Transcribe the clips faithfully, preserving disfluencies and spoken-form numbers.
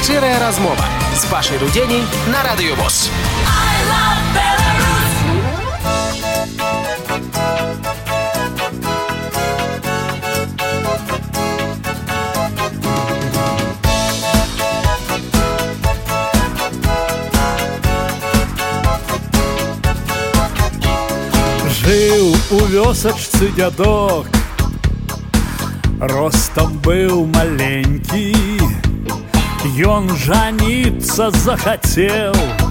Шчырая размова з Пашай Рудзеней на Радыё ВОС. Жыў у вёсачцы дзядок, ростам быў маленькі. Ён жаніцца захацеў,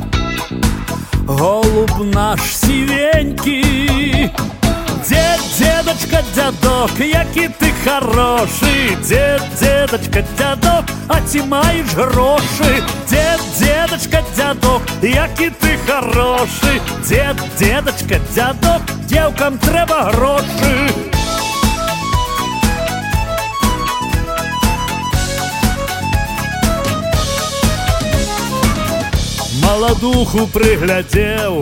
голуб наш сівенькі. Дзед, дзедачка, дзядок, які ты хорошы. Дзед, дзедачка, дзядок, а ці маеш грошы? Дзед, дзедачка, дзядок, які ты хорошы. Дзед, дзедачка, дзядок, дзеўкам трэба грошы. Маладуху прыглядзеў,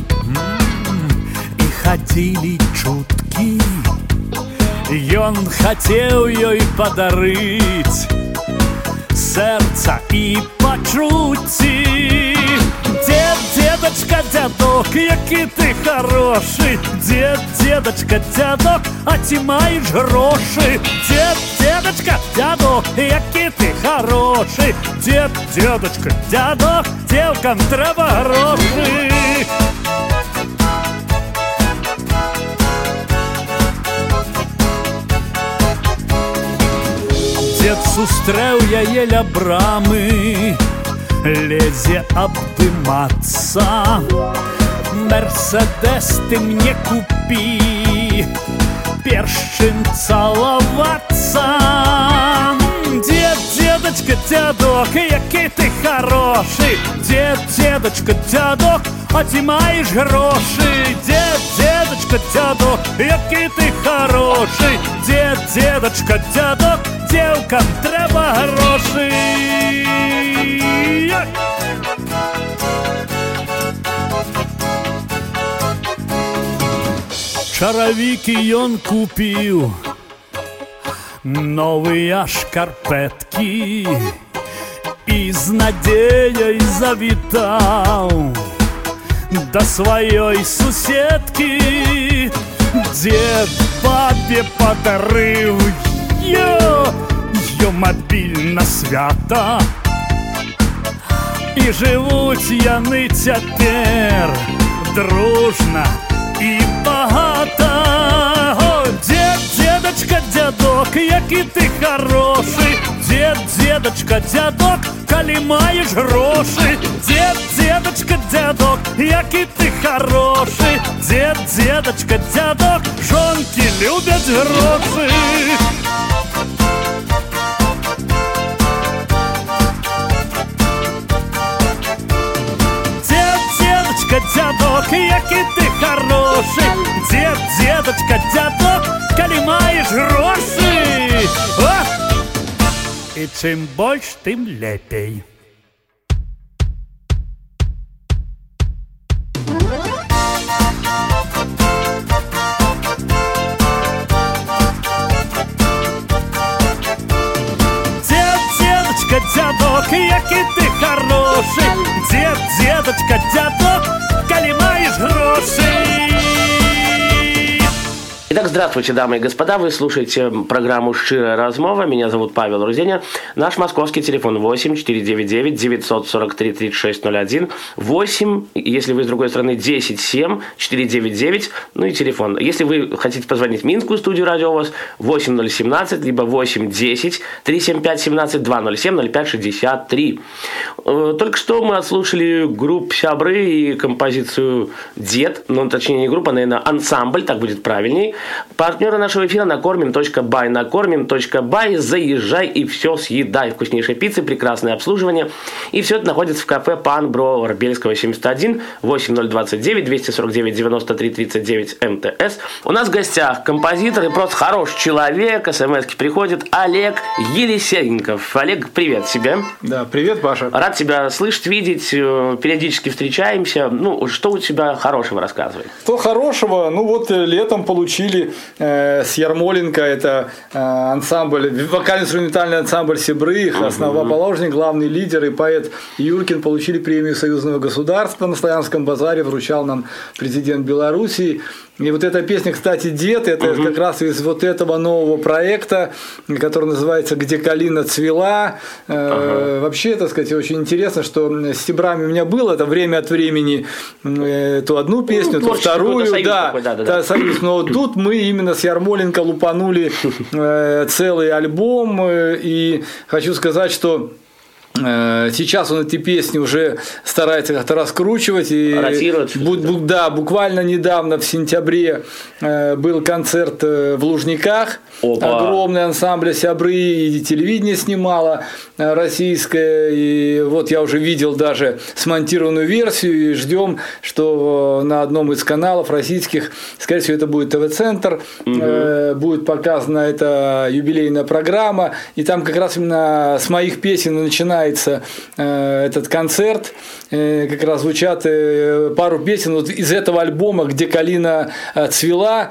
і хадзілі чуткі. Ён хацеў ёй падарыць сэрца і пачуцці. Дзед, дзедачка, дзядок, які ты хорошы. Дзед, дзедачка, дзядок, а ці маеш грошы? Дзед, дзедачка, дзядок, які ты хорошы. Дзед, дзедачка, дзядок, дзеўкам трэба грошы. Дзед сустрэў яе ля брамы, лезе абдымацца. Мерседес ты мне купі, перш чым цалавацца. Дзед, дзедачка, дзядок, які ты хорошы. Дзед, дзедачка, дзядок, а ці маеш грошы? Дзед, дзедачка, дзядок, які ты хорошы. Дзед, дзедачка, дзядок, дзеўкам трэба грошы. Чаравікі ён купіў, новыя шкарпэткі, і з надзеяй завітаў да сваёй суседкі. Дзед бабе падарыў ё, ё мабіль на свята, і жывуць яны цяпер дружна і багата. О, дзед, дзедачка, дзядок, які ты хорошы. Дзед, дзедачка, дзядок, калі маеш грошы. Дзед, дзедачка, дзядок, які ты хорошы. Дзед, дзедачка, дзядок, жонкі любяць грошы. Дзядок, які ты хорошы. Дзед, дзедачка, дзядок, калі маеш грошы. О! І чым больш, тым лепей. Дзед, дзедачка, дзядок, які ты хорошы. Дзед, дзедачка, дзядок, калі маеш грошы. Итак, здравствуйте, дамы и господа, вы слушаете программу «Шчырая размова». Меня зовут Павел Рудзеня. Наш московский телефон восемь четыреста девяносто девять девятьсот сорок три тридцать шесть ноль один, восемь, если вы с другой стороны, десять семь четыреста девяносто девять, ну и телефон. Если вы хотите позвонить в Минскую студию радио ВОС, восемь ноль семнадцать, либо восемь десять триста семьдесят пять семнадцать два ноль семь ноль пять шестьдесят три. Только что мы отслушали группу «Сябры» и композицию «Дед», ну, точнее, не группа, наверное, ансамбль, так будет правильней. Партнеры нашего эфира накормим точка бай, накормим точка бай, заезжай и все съедай. Вкуснейшей пиццы, прекрасное обслуживание. И все это находится в кафе «Пан Бровар», Бельского, семьдесят один, восемь ноль двадцать девять двести сорок девять девяносто три тридцать девять эм тэ эс. У нас в гостях композитор и просто хороший человек, смс-ки приходит, Олег Елисейников. Олег, привет тебе. Да, привет, Паша. Рад тебя слышать, видеть, периодически встречаемся. Ну, что у тебя хорошего рассказывай? Что хорошего? Ну вот летом получили получили э, с Ярмоленко, это э, ансамбль, вокально-инструментальный ансамбль «Себры», основоположник, главный лидер и поэт Юркин получили премию союзного государства на Славянском базаре, вручал нам президент Белоруссии. И вот эта песня, кстати, «Дед», это угу. как раз из вот этого нового проекта, который называется «Где калина цвела». Ага. Вообще, так сказать, очень интересно, что с «Себрами» у меня было это время от времени то одну песню, ну, то вторую, союз да, такой, да, да, да. союз. Но тут мы именно с Ярмоленко лупанули целый альбом, и хочу сказать, что сейчас он эти песни уже старается как-то раскручивать. И бу- да, буквально недавно, в сентябре, был концерт в Лужниках. Опа. Огромный ансамбль «Сябры», и телевидение снимало российское. И вот я уже видел даже смонтированную версию, и ждем, что на одном из каналов российских, скорее всего, это будет ТВ-центр, угу. будет показана эта юбилейная программа. И там как раз именно с моих песен начинается этот концерт, как раз звучат пару песен вот из этого альбома, где калина цвела,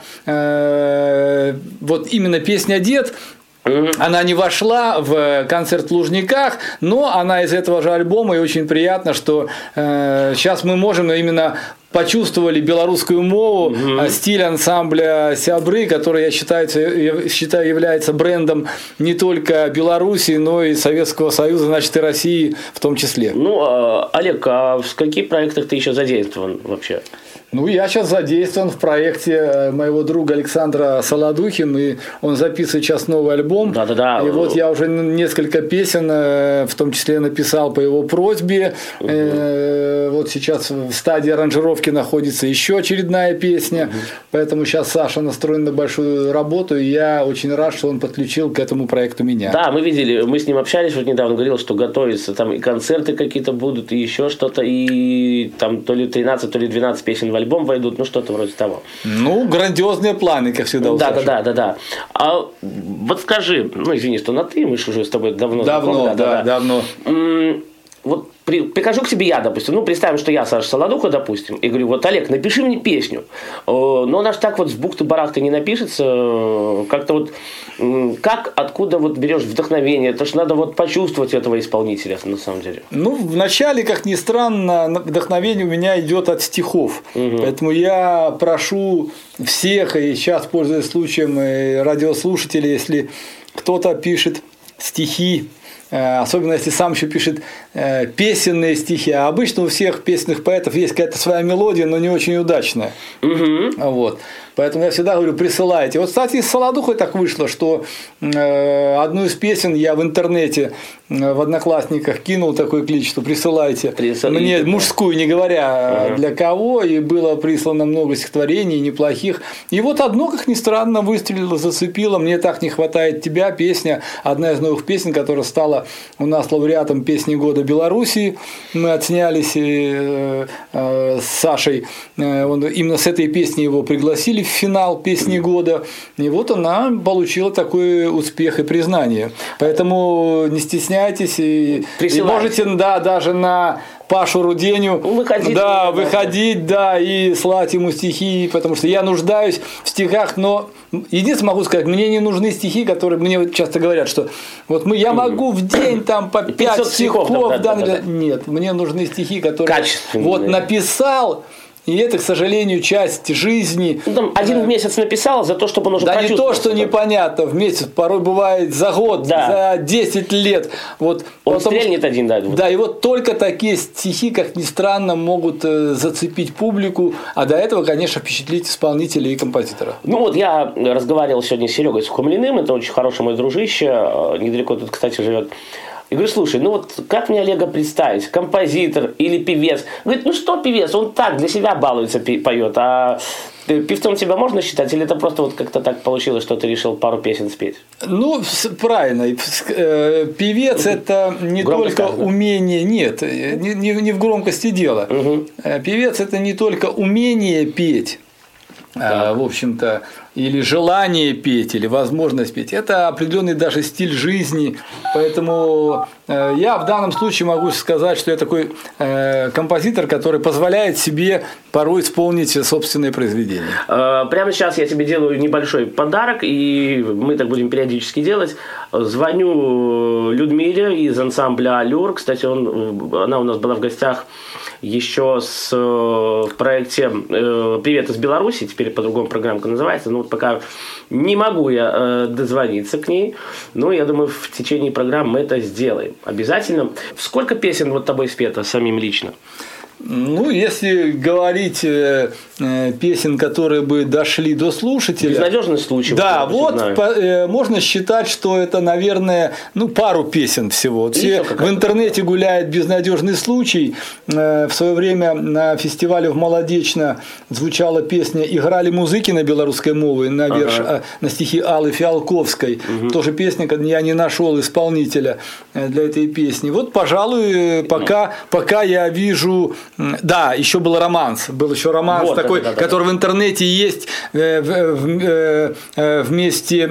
вот именно песня «Дед». Она не вошла в концерт в Лужниках, но она из этого же альбома, и очень приятно, что э, сейчас мы можем именно почувствовали белорусскую мову, угу. стиль ансамбля «Сябры», который, я считаю, я считаю, является брендом не только Беларуси, но и Советского Союза, значит, и России в том числе. Ну, Олег, а в каких проектах ты еще задействован вообще? Ну, я сейчас задействован в проекте моего друга Александра Солодухин, и он записывает сейчас новый альбом. Да-да-да. И вот я уже несколько песен, в том числе написал по его просьбе. Угу. Вот сейчас в стадии аранжировки находится еще очередная песня, угу. поэтому сейчас Саша настроен на большую работу, и я очень рад, что он подключил к этому проекту меня. Да, мы видели, мы с ним общались, вот недавно говорил, что готовится, там и концерты какие-то будут, и еще что-то, и там то ли тринадцать, то ли двенадцать песен в альбом войдут, ну что-то вроде того. Ну, грандиозные планы, как всегда. Да, да, да, да, да. А вот скажи, ну извини, что на ты, мы же уже с тобой давно Давно, знакомы, да, да, да, давно. Вот при, прихожу к тебе я, допустим, ну, представим, что я Саша Солодуха, допустим, и говорю, вот, Олег, напиши мне песню. Но она же так вот с бухты-барахты не напишется, как-то вот, как, откуда вот берешь вдохновение, это же надо вот почувствовать этого исполнителя, на самом деле. Ну, вначале, как ни странно, вдохновение у меня идет от стихов, угу. поэтому я прошу всех, и сейчас, пользуясь случаем, и радиослушателей, если кто-то пишет стихи, особенно если сам еще пишет э, песенные стихи. А обычно у всех песенных поэтов есть какая-то своя мелодия, но не очень удачная. Угу. Вот. Поэтому я всегда говорю, присылайте. Вот, кстати, с Солодухой так вышло, что э, одну из песен я в интернете э, в Одноклассниках кинул такой клич, что присылайте Присылайте. Мне мужскую, не говоря ага. для кого, и было прислано много стихотворений неплохих. И вот одно, как ни странно, выстрелило, зацепило. «Мне так не хватает тебя» песня, одна из новых песен, которая стала у нас лауреатом песни года Белоруссии. Мы отснялись э, э, с Сашей, э, он, именно с этой песни его пригласили в финал песни года, и вот она получила такой успех и признание. Поэтому не стесняйтесь и, и можете, да, даже на Пашу Руденю выходить, да, выходить, да, и слать ему стихи, потому что я нуждаюсь в стихах, но единственное могу сказать, мне не нужны стихи, которые мне часто говорят, что вот мы, я могу в день там по пять стихов, да, да, да, да. Нет, мне нужны стихи, которые вот написал. И это, к сожалению, часть жизни. Ну, там один в месяц написал за то, чтобы он уже да не то, что непонятно, в месяц, порой бывает за год, да. за десять лет. Вот, он потому, стрельнет один, да. Да, и вот только такие стихи, как ни странно, могут зацепить публику, а до этого, конечно, впечатлить исполнителя и композитора. Ну вот я разговаривал сегодня с Серегой Сухомлиным, это очень хороший мой дружище, недалеко тут, кстати, живет. И говорю, слушай, ну вот как мне Олега представить, композитор или певец? Говорит, ну что певец, он так для себя балуется, поет, а певцом тебя можно считать, или это просто вот как-то так получилось, что ты решил пару песен спеть? Ну, правильно, певец это не Громко только сказано. Умение, нет, не, не в громкости дело, угу. Певец это не только умение петь, в общем-то, или желание петь, или возможность петь. Это определенный даже стиль жизни. Поэтому я в данном случае могу сказать, что я такой композитор, который позволяет себе порой исполнить собственные произведения. Прямо сейчас я тебе делаю небольшой подарок, и мы так будем периодически делать. Звоню Людмиле из ансамбля «Аллюр». Кстати, он, она у нас была в гостях еще с, в проекте «Привет из Беларуси», теперь по-другому программка называется. Ну, вот пока не могу я дозвониться к ней, но я думаю, в течение программы мы это сделаем обязательно. Сколько песен вот тобой спето самим лично? Ну, если говорить э, э, песен, которые бы дошли до слушателя. Безнадежный случай. Да, вот по, э, можно считать, что это, наверное, ну, пару песен всего. Вот все в интернете гуляет «Безнадежный случай». Э, в свое время на фестивале в Молодечно звучала песня «Играли музыки на белорусской мове» на, верш, ага. на стихи Аллы Фиалковской. Угу. Тоже песня, я не нашел исполнителя для этой песни. Вот, пожалуй, пока, пока я вижу. Да, еще был романс, был еще романс вот, такой, да, да, да, который да. в интернете есть вместе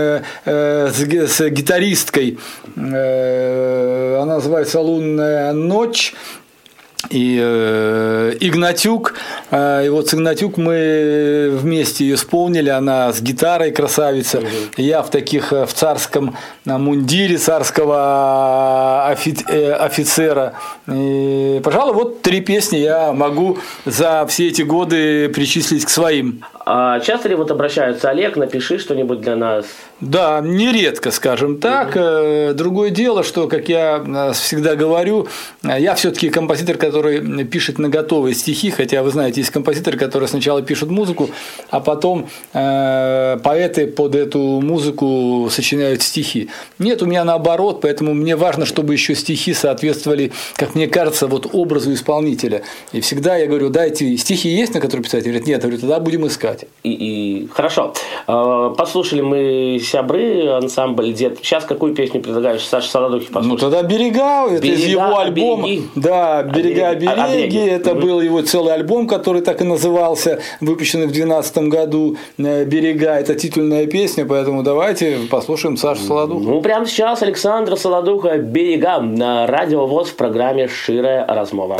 с гитаристкой. Она называется «Лунная ночь». И э, Игнатюк, э, и вот с Игнатюк мы вместе ее исполнили, она с гитарой красавица, угу. я в таких в царском мундире царского офи, э, офицера. И, пожалуй, вот три песни я могу за все эти годы причислить к своим. А часто ли вот обращаются: Олег, напиши что-нибудь для нас? Да, нередко, скажем так. Угу. Другое дело, что, как я всегда говорю, я все-таки композитор, который пишет на готовые стихи, хотя вы знаете, есть композиторы, которые сначала пишут музыку, а потом э, поэты под эту музыку сочиняют стихи. Нет, у меня наоборот, поэтому мне важно, чтобы еще стихи соответствовали, как мне кажется, вот образу исполнителя. И всегда я говорю: дайте, стихи есть, на которые писать? Говорят: нет. Я говорю: тогда будем искать. И, и... Хорошо. Послушали мы «Сябры», ансамбль «Дед». Сейчас какую песню предлагаешь Саше Солодухе послушать? Ну тогда «Берега», это «Берега», из его альбома. «Береги». Да, «Берега, береги», береги. Это угу. был его целый альбом, который так и назывался, выпущенный в две тысячи двенадцатом году. «Берега» – это титульная песня, поэтому давайте послушаем Сашу Солодуху. Ну прямо сейчас Александр Солодуха «Берега» на Радио ВОС в программе «Шчырая размова».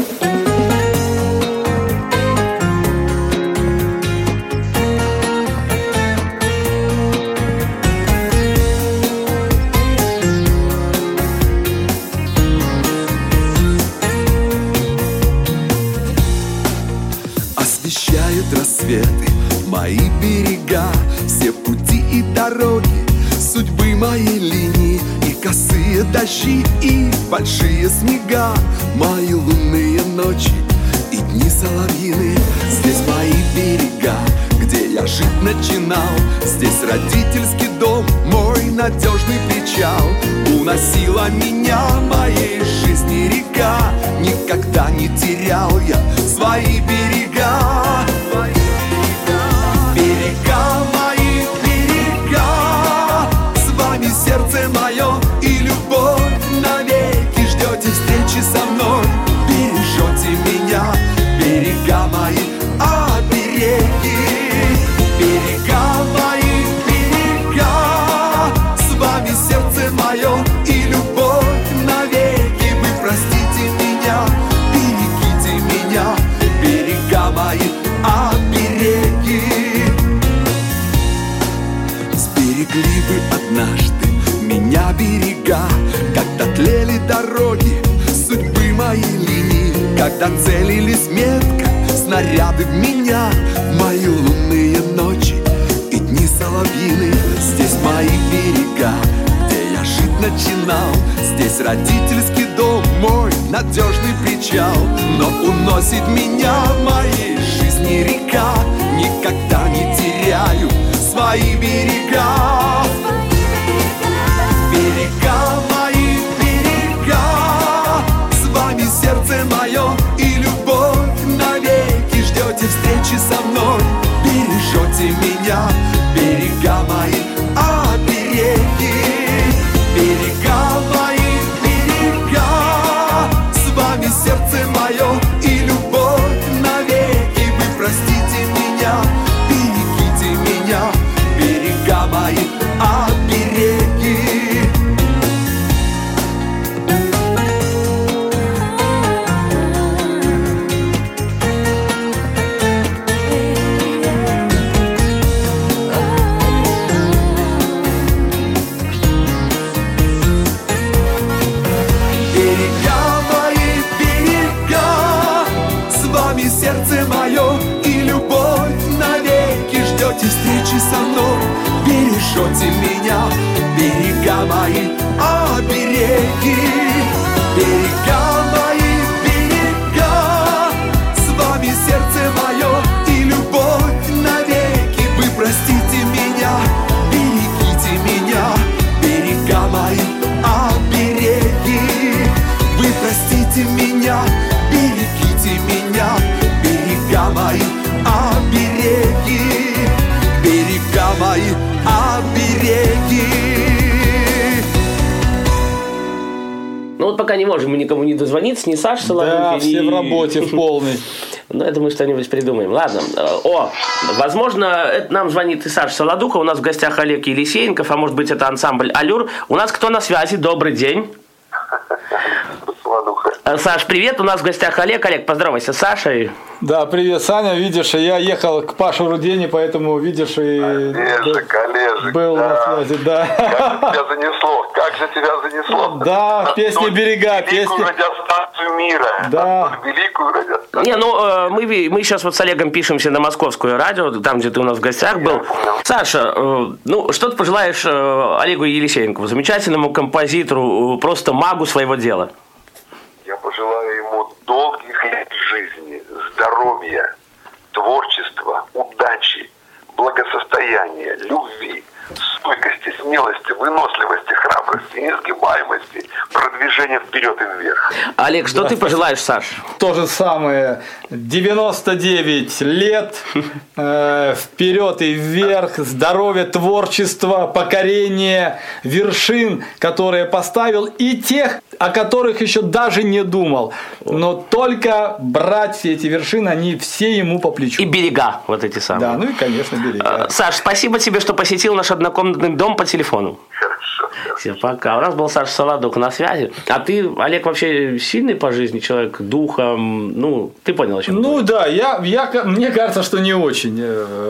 Рассветы, мои берега, все пути и дороги, судьбы моей линии, и косые дожди, и большие снега, мои лунные ночи и дни соловьиные. Здесь мои берега, где я жить начинал, здесь родительский дом, мой надежный причал. Уносила меня моей жизни река, никогда не терял я свои берега. Берега мои, берега, с вами сердце мое и любовь навеки. Ждете встречи со мной, бережете меня. Берега мои, обереги. Берега мои, берега, с вами сердце мое и любовь навеки. Вы простите меня, берегите меня. Берега мои, обереги. Сберегли вы однажды меня берега, когда тлели дороги судьбы моей линии, когда целились метко снаряды в меня, в мои лунные ночи и дни соловьиные. Здесь мои берега, где я жить начинал, здесь родительский дом, мой надежный причал. Но уносит меня в моей жизни река, никогда не теряю свои берега. Берега мои, берега, с вами сердце мое и любовь навеки. Ждете встречи со мной, бережете меня. Берега мои, обереги. Берега мои, берега, с вами сердце мое и любовь навеки. Вы простите меня, берегите встречи со мной бережете меня. Берега мои, обереги, берега мои, берега. С вами сердце мое и любовь навеки. Вы простите меня, берегите меня. Берега мои, обереги. Вы простите меня, берегите меня. Берега мои, обереги. Берега мои, обереги. Ну вот пока не можем мы никому не дозвониться, ни Саше Солодухе, Да, ни... все в работе в полной. Ну, я думаю, что-нибудь придумаем. Ладно. О, возможно, это нам звонит и Саша Солодуха. У нас в гостях Олег Елисеенков, а может быть, это ансамбль «Аллюр». У нас кто на связи? Добрый день. Саш, привет. У нас в гостях Олег. Олег, поздоровайся с Сашей. Да, привет, Саня. Видишь, я ехал к Паше Рудени, поэтому, видишь, и Олежик, Олежик, был да. на связи, да. Как тебя занесло? Как же тебя занесло? Да, в песне Столь «Берега», великую песни. радиостанцию мира. Да. Столь великую радиостанцию. Не, ну, э, мы, мы сейчас вот с Олегом пишемся на московское радио, там, где ты у нас в гостях был. Саша, э, ну, что ты пожелаешь э, Олегу Елисеенкову, замечательному композитору, э, просто магу своего дела? Я пожелаю ему долгих лет жизни, здоровья, творчества, удачи, благосостояния, любви, стойкости, смелости, выносливости, храбрости, несгибаемости, продвижения вперед и вверх. Олег, что ты пожелаешь, Саш? То же самое. девяносто девять лет, э, вперед и вверх, здоровья, творчества, покорения вершин, которые поставил, и тех, о которых еще даже не думал. Но только брать все эти вершины, они все ему по плечу. И берега, вот эти самые. Да, ну и, конечно, берега. Саш, спасибо тебе, что посетил наш однокомнатный дом по телефону. Хорошо. Все, пока. У нас был Саша Солодух на связи. А ты, Олег, вообще сильный по жизни человек, духом? Ну, ты понял, о чем я Ну говорю. да, я, я, мне кажется, что не очень.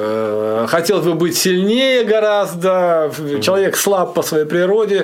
Хотел бы быть сильнее гораздо. Человек слаб по своей природе.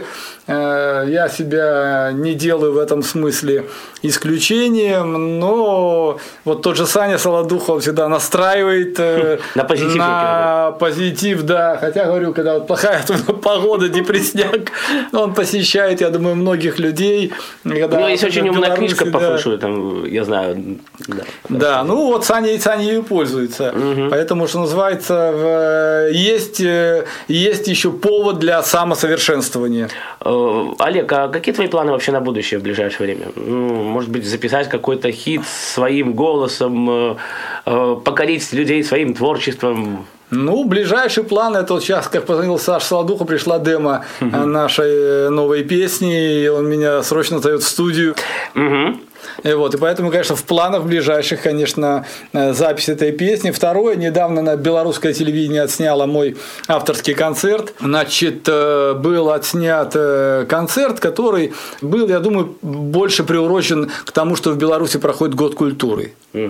Я себя не делаю в этом смысле исключением, но вот тот же Саня Солодух, он всегда настраивает на позитив. На позитив, да. Хотя, говорю, когда вот плохая погода, депресняк, он посещает, я думаю, многих людей. Когда У него есть очень умная книжка по да. фэншую, там, я знаю. Да, да, ну вот Саня, Саня ею пользуется. Угу. Поэтому, что называется, есть, есть еще повод для самосовершенствования. Олег, а какие твои планы вообще на будущее в ближайшее время? Ну, может быть, записать какой-то хит своим голосом, покорить людей своим творчеством? Ну, ближайший план, это вот сейчас, как позвонил Саша Солодуху, пришла демо uh-huh. нашей новой песни, и он меня срочно зовет в студию. Uh-huh. И, вот, и поэтому, конечно, в планах ближайших, конечно, запись этой песни. Второе, недавно на белорусское телевидение отсняло мой авторский концерт. Значит, был отснят концерт, который был, я думаю, больше приурочен к тому, что в Беларуси проходит год культуры.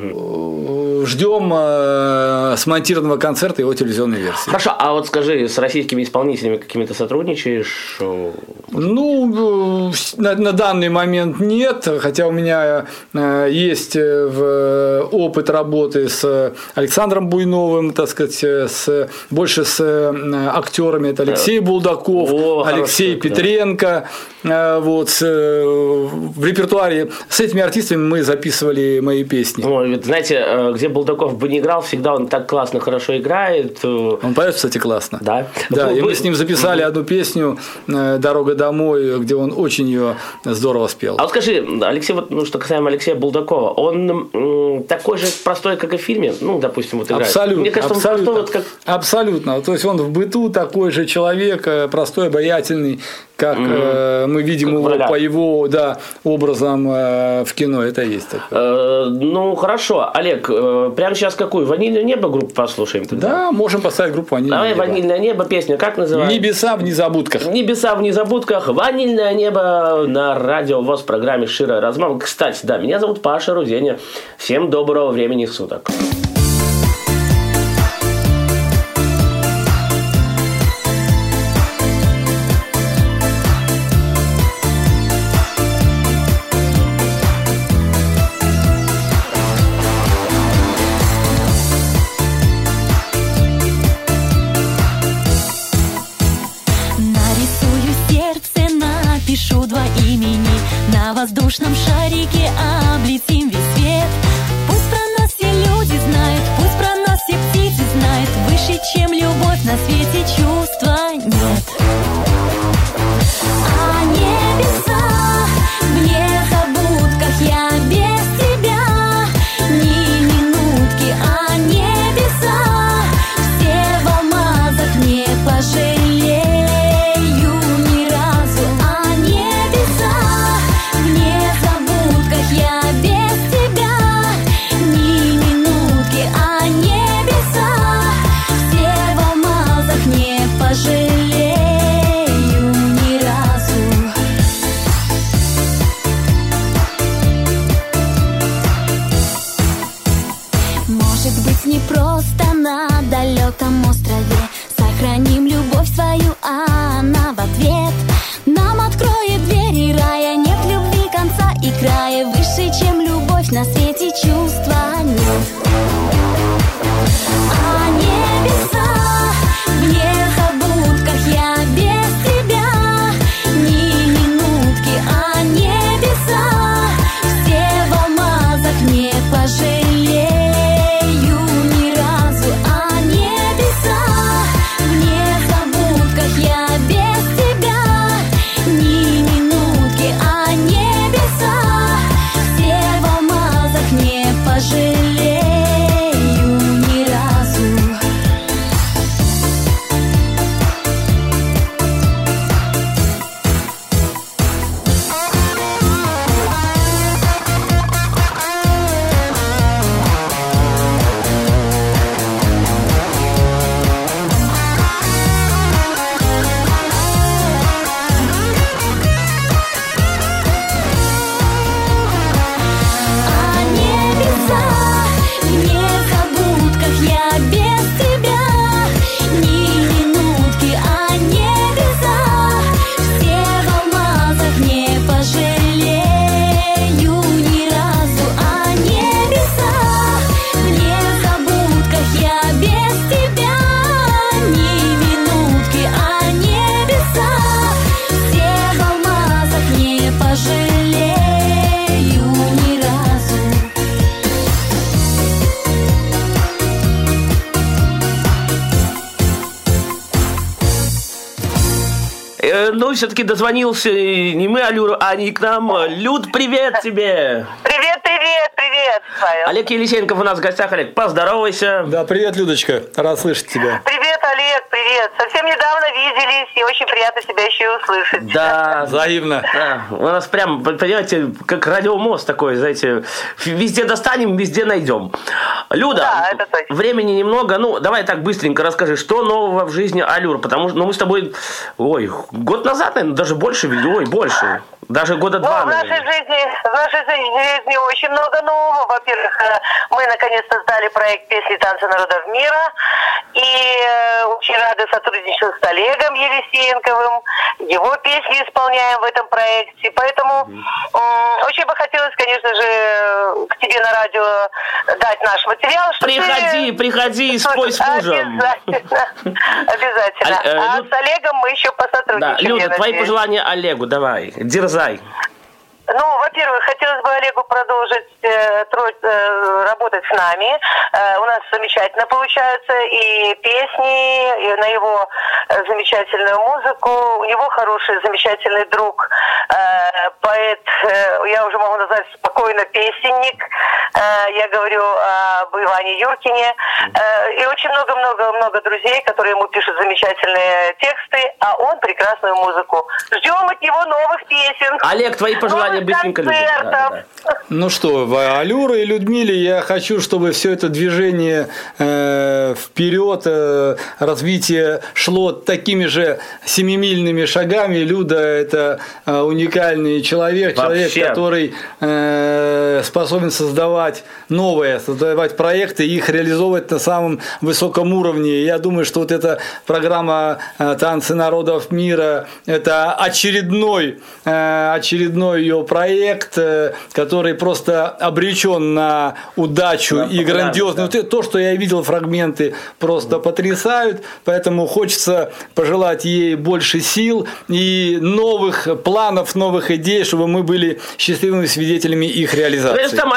Угу. Ждем смонтированного концерта и его телевизионной версии. Хорошо, а вот скажи, с российскими исполнителями какими-то сотрудничаешь? Ну, на, на данный момент нет, хотя у меня есть опыт работы с Александром Буйновым, так сказать, с, больше с актерами. Это Алексей Булдаков, О, Алексей хорошо, Петренко. Да. Вот, с, в репертуаре с этими артистами мы записывали мои песни. Ой, знаете, где Булдаков бы не играл, всегда он так классно, хорошо играет. Он поет, кстати, классно. Да. Да, ну, и вы... мы с ним записали одну песню «Дорога домой», где он очень ее здорово спел. А вот скажи, Алексей, вот, ну, что касаемо Алексея Булдакова, он м, такой же простой, как и в фильме? Ну, допустим, вот играет. Абсолютно. Мне кажется, абсолютно, он простой, вот как... абсолютно. То есть он в быту такой же человек, простой, обаятельный, как mm-hmm. э, мы видим как его по его да, образом э, в кино. Это есть такое. Э, ну, хорошо. Олег, э, прямо сейчас какую? «Ванильное небо» группу послушаем? Тогда? Да, можем поставить группу «Ванильное Давай небо». «Ванильное небо», песня как называется? «Небеса в незабудках». «Небеса в незабудках», «Ванильное небо» на радио ВОС в программе «Шира размова». Кстати, да, меня зовут Паша Руденя. Всем доброго времени суток. чувства нет. А небеса в незабудках, я без тебя ни минутки. А небеса все в алмазах, не пожалею ни разу. А небеса в незабудках, я без тебя ни минутки. А небеса все в алмазах, не пожалею ни разу. Может быть, не просто на далеком острове сохраним любовь свою, а она в ответ нам откроет двери рая. Нет любви конца и края, выше, чем любовь на свете чувства нет. А небеса в незабудках, я без тебя ни минутки. А небеса все в алмазах, не пожалею ни разу. А небеса в незабудках, я без тебя ни минутки. А небеса все в алмазах, не пожалею ни разу. А небеса в незабудках, я без тебя ни минутки. А небеса все в алмазах, не пожалею ни разу. А небеса в незабудках, я без тебя ни минутки. А небеса все в алмазах, не пожалею ни разу. Э, Ну, все-таки дозвонился не мы Алюру, а не к нам. Люд, привет тебе! Привет, привет, привет, Павел. Олег Елисейников у нас в гостях. Олег, поздоровайся. Да, привет, Людочка, рад слышать тебя. Привет, Олег, привет. Совсем недавно виделись, и очень приятно тебя еще и услышать. Да, Взаимно. да. У нас прям, понимаете, как радиомост такой, знаете, везде достанем, везде найдем. Люда, Да, это точно. времени немного, ну, давай так быстренько расскажи, что нового в жизни Алюр, потому что, ну, мы с тобой, ой, год назад, наверное, даже больше, ой, больше, даже года Ну, два, в нашей наверное. жизни, в нашей жизни очень много нового. Во-первых, э, мы наконец-то сдали проект «Песни танцы народов мира». И э, очень рады сотрудничеству с Олегом Елисеенковым. Его песни исполняем в этом проекте. Поэтому м, очень бы хотелось, конечно же, к тебе на радио дать наш материал. Чтобы Приходи, ты... приходи и спой с мужем. Обязательно. Обязательно. А, э, А Люд- с Олегом мы еще Да, посотрудничаем. Люда, я твои надеюсь. пожелания Олегу, давай, дерзай. Ну, во-первых, хотелось бы Олегу продолжить э, тро- э, работать с нами. Э, у нас замечательно получаются и песни, и на его э, замечательную музыку. У него хороший, замечательный друг, э, поэт, э, я уже могу назвать спокойно песенник. Э, я говорю об Иване Юркине. Э, и очень много-много-много друзей, которые ему пишут замечательные тексты, а он прекрасную музыку. Ждем от него новых песен. Олег, твои пожелания Новых быстренько, Люда. концертов. Да, да. Ну что, в Алюре и Людмиле я хочу, чтобы все это движение э, вперед, э, развитие шло такими же семимильными шагами. Люда – это э, уникальный человек, Вообще. человек, который э, способен создавать новое, создавать проекты и их реализовывать на самом высоком уровне. Я думаю, что вот эта программа э, «Танцы народов мира» – это очередной, э, очередной ее проект, э, который просто обречен на удачу Да, и грандиозность. да. Вот это то, что я видел, фрагменты просто потрясают, поэтому хочется пожелать ей больше сил и новых планов, новых идей, чтобы мы были счастливыми свидетелями их Ну, реализации. если там один муж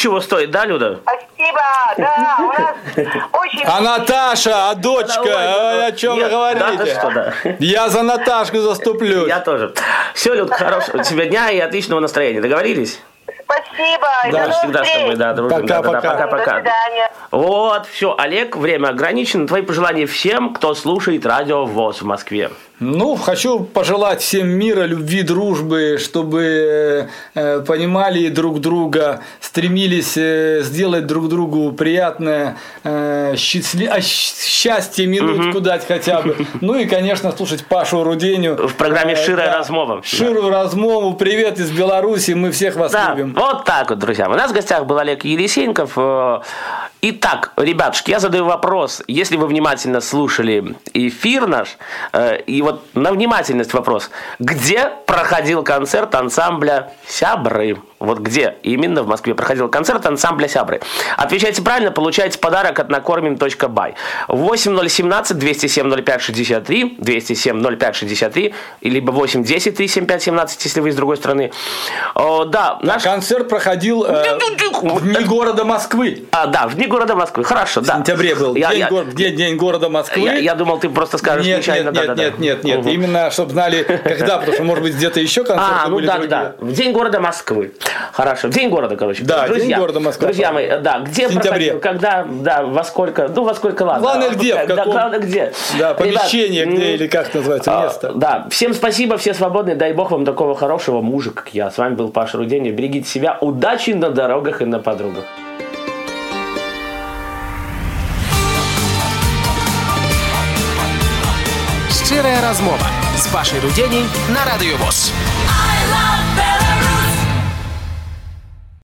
чего стоит, да, Люда? Спасибо, да, у нас очень... А Наташа, а дочка, Ой, а, о чем нет, вы говорите? да, ты что, да. Я за Наташку заступлюсь. Я тоже. Все, Люд, хорошего тебе дня и отличного настроения. Договорились? Спасибо, и Да, до новых всегда с тобой, встреч. да, дружим. Пока, Да, да, да, пока. пока-пока. До свидания. Вот, все, Олег, время ограничено. Твои пожелания всем, кто слушает радио ВОС в Москве. Ну, хочу пожелать всем мира, любви, дружбы, чтобы э, понимали друг друга, стремились э, сделать друг другу приятное, э, счастли... а, счастье, минутку дать хотя бы. Ну и, конечно, слушать Пашу Руденю. В программе «Ширая да. размова». Ширую размову. Привет из Беларуси. Мы всех вас Да, любим. вот так вот, друзья. У нас в гостях был Олег Елисейников. Итак, ребятушки, я задаю вопрос. Если вы внимательно слушали эфир наш, и вот на внимательность вопрос. Где проходил концерт ансамбля «Сябры»? Вот где именно в Москве проходил концерт ансамбля «Сябры»? Отвечайте правильно, получаете подарок от накормим точка бай. восемь ноль один семь двести семь ноль пять шестьдесят три, двести семь ноль пять шестьдесят три, либо восемь десять три семь пять семнадцать, если вы из другой страны. О, да, наш... Концерт проходил э, в дни города Москвы. А, да, в дни города Москвы. Хорошо, да. В сентябре был. Я, день, я, го- день, день города Москвы. я, я думал, ты просто скажешь Нет, случайно. нет, нет, да, да, нет, да. нет, нет. Угу. Именно, чтобы знали, когда, потому что, может быть, где-то еще концерты А, ну были да, другие. да, в день города Москвы. Хорошо, в день города, короче. Да, друзья, день города Москвы. Друзья мои, да, где В сентябре. проходил, когда, да, во сколько, ну во сколько, ладно. Главное, где, в Да, каком- главное, где. Да, помещение, Ребят, где м, или как называется, а, место. Да, всем спасибо, все свободны, дай бог вам такого хорошего мужа, как я. С вами был Паша Руденев, берегите себя, удачи на дорогах и на подругах. Щирая розмова з Пашей Рудєній на Радіо ВОС. I love